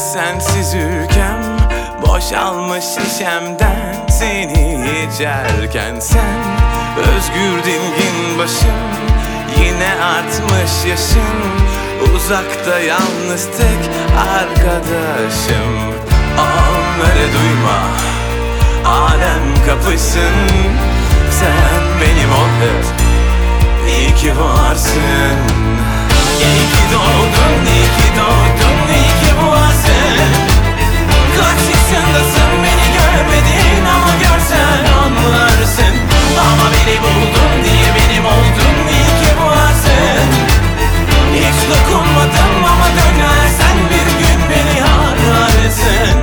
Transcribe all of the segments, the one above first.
sensiz ülkem boşalmış şişemden seni içerken sen özgür dingin başım, yine artmış yaşım, uzakta yalnız tek arkadaşım. Onları duyma, alem kapışsın, sen benim ol hep, iyi ki varsın. İyi ki doğdun, iyi ki doğdun, iyi ki varsın. Kaç yaşındasın, beni görmedin ama görsen anlarsın. Ama beni buldun diye benim oldun, iyi ki varsın. Hiç dokunmadım ama dönersen bir gün beni ararsın.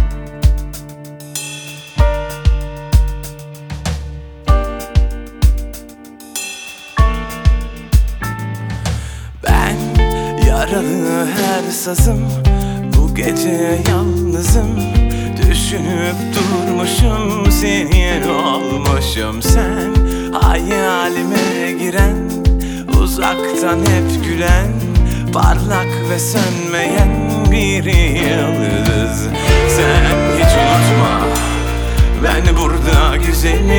Ben yaralı her sazım, bu gece yalnızım. Düşünüp durmuşum, seni olmuşum. Sen hayalime giren, uzaktan hep gülen, parlak ve sönmeyen bir yıldız. Sen hiç unutma, ben burada güzelim.